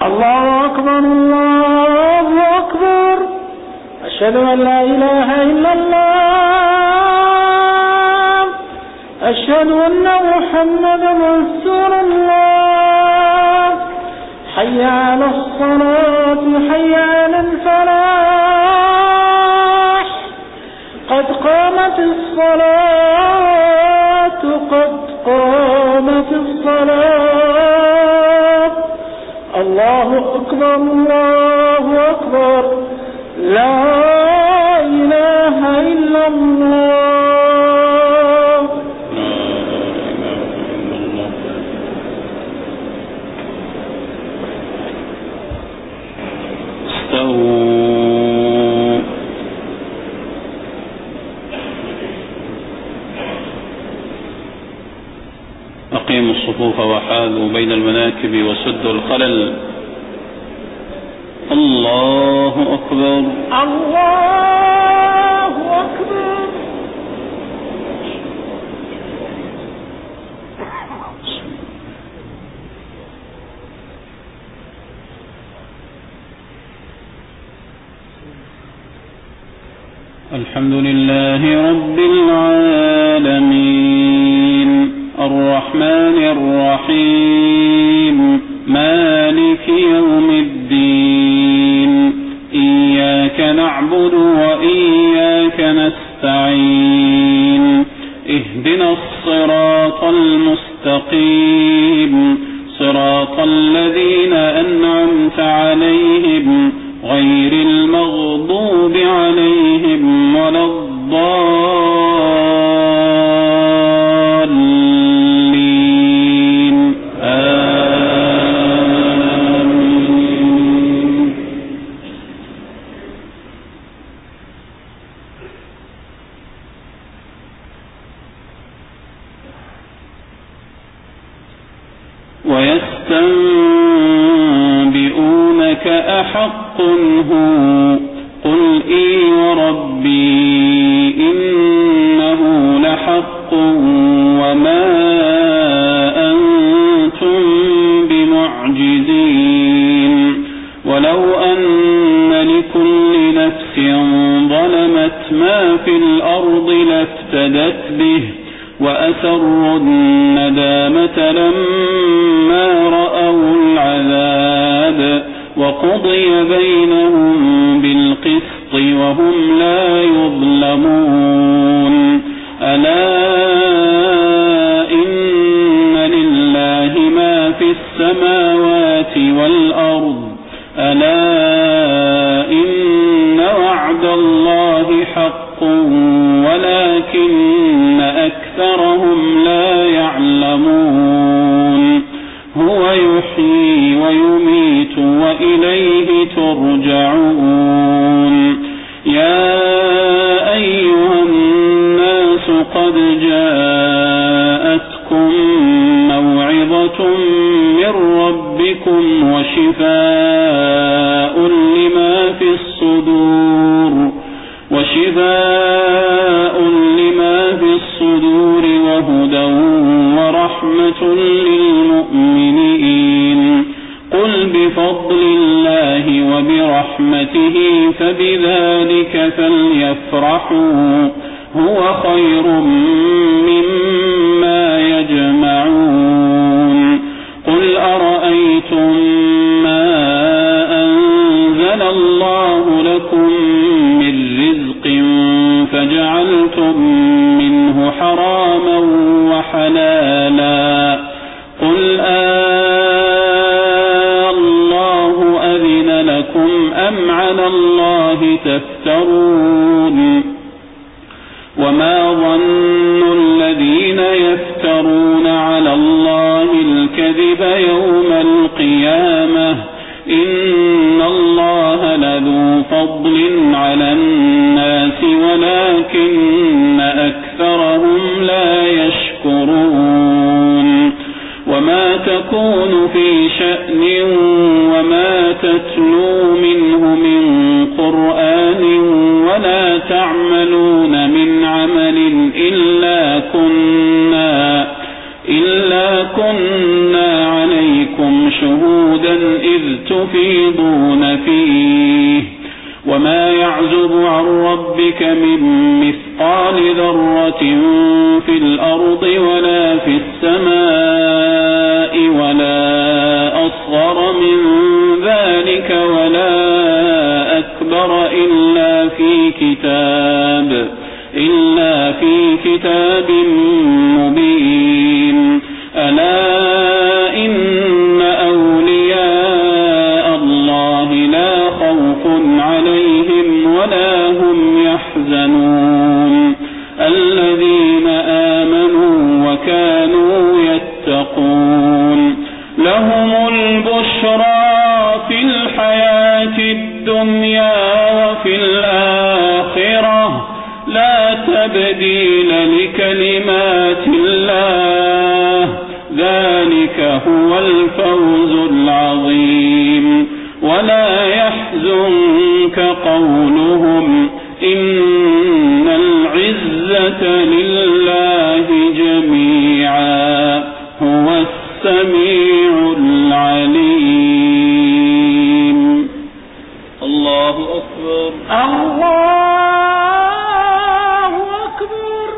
الله أكبر الله أكبر. أشهد أن لا إله إلا الله. أشهد أن محمدا رسول الله. حي على الصلاة حي على الفلاح. قد قامت الصلاة قد قامت الصلاة. الله أكبر الله أكبر. لا إله إلا الله. استووا. أقيموا الصفوف وحاذوا بين المناكب وسدوا الخلل. الله أكبر الله أكبر. الحمد لله رب العالمين الرحمن الرحيم مالك يوم الدين إياك نعبد وإياك نستعين اهدنا الصراط المستقيم صراط الذين أنعمت عليهم غير المغضوب عليهم ولا الضالين آمين. ويستنبئونك أحق هو قل إي وربي إنه لحق وما أنتم بمعجزين ولو أن لكل نفس ظلمت ما في الأرض لافتدت به وأسروا الندامة لما رأوا العذاب وقضي بينهم بالقسط وهم لا يظلمون ألا إن لله ما في السماوات والأرض ألا إن وعد الله حق ولكن أكثرهم لا يعلمون هو يحيي ويميت وإليه ترجعون يا أيها الناس قد جاءتكم موعظة من ربكم وشفاء لما في الصدور وهدى ورحمة للمؤمنين قل بفضل الله وبرحمته فبذلك فليفرحوا هو خير مما يجمعون قل أرأيتم ما أنزل الله لكم من رزق فجعلتم منه حراما وحلالا قل الله أذن لكم أم على الله تفترون وما ظن الذين يفترون على الله الكذب يوم القيامة إن الله لذو فضل على الناس ولكن أكثرهم لا يشكرون وما تكون في شأن وما تتلو منه من قرآن ولا تعملون من عمل إلا كنا عليكم شهودا إذ تفيضون فيه وما يعزب عن ربك من مثقال ذرة في الأرض ولا في السماء ولا أصغر من ذلك ولا أكبر إلا في كتاب مبين ألا إن أولياء الله لا خوف عليهم ولا هم يحزنون الذين آمنوا وكانوا يتقون لهم البشرى في الحياة الدنيا وفي الآخرة لا تبديل لكلمات الله ذلك هو الفوز العظيم ولا يحزنك قولهم إن العزة لله جميعا هو السميع العليم. الله أكبر. الله أكبر.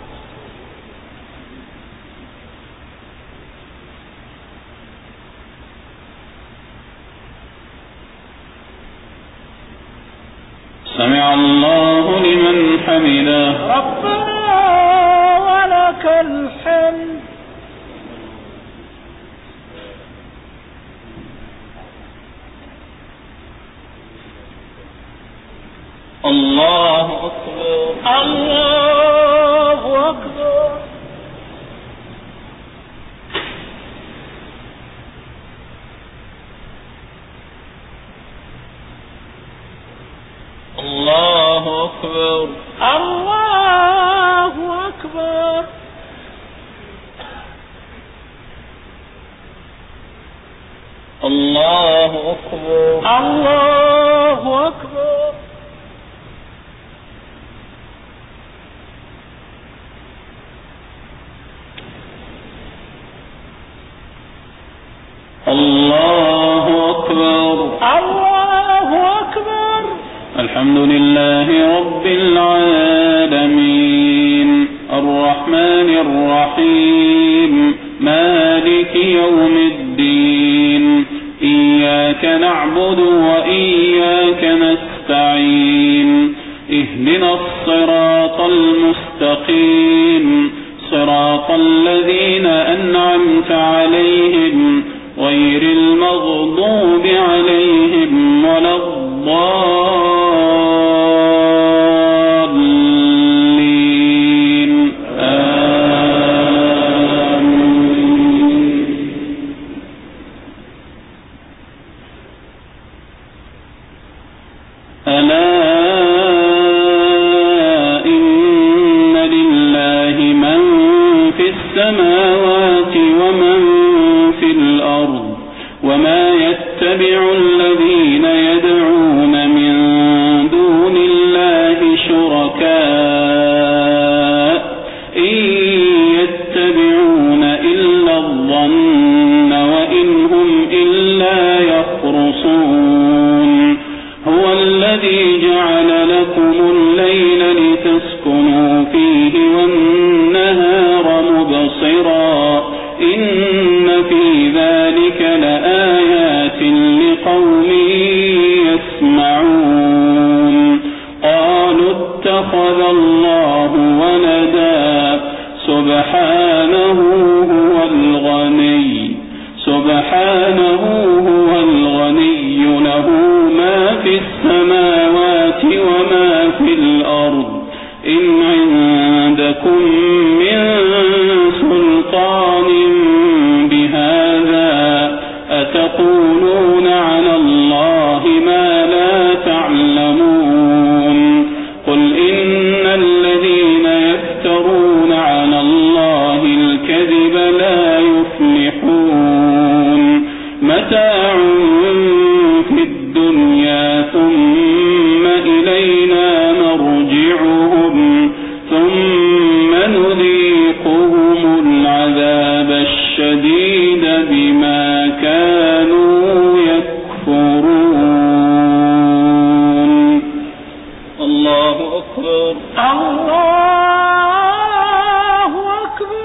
سمع الله لمن حمده. ربنا ولك الحمد. الله أكبر. الله أكبر. الله أكبر. الله أكبر. الله أكبر. الله أكبر. الله أكبر. الله أكبر. الحمد لله رب العالمين الرحمن الرحيم مالك يوم الدين إياك نعبد وإياك نستعين اهدنا الصراط المستقيم صراط الذين أنعمت عليهم غير المغضوب عليهم ولا الضالين آمين. ألا إن لله من في السماوات ومن في الأرض وما يتبع الذين يدعون من دون الله شركاء إن يتبعون إلا الظن وإن هم إلا يخرصون هو الذي جعل لكم الليل لتسكنوا فيه والنهار مبصرا إن في ذلك لآيات لقوم يسمعون قالوا اتخذ الله ولدا سبحانه هو الغني له ما في السماوات وما في الأرض إن عندكم من سلطان بهذا أتقولون على الله ما لا تعلمون قل إن الذين يفترون على الله الكذب لا يفلحون متاع في الدنيا ثم إلينا مرجعهم ثم نذيقهم العذاب الشديد بما كانوا تكفرون. الله أكبر. الله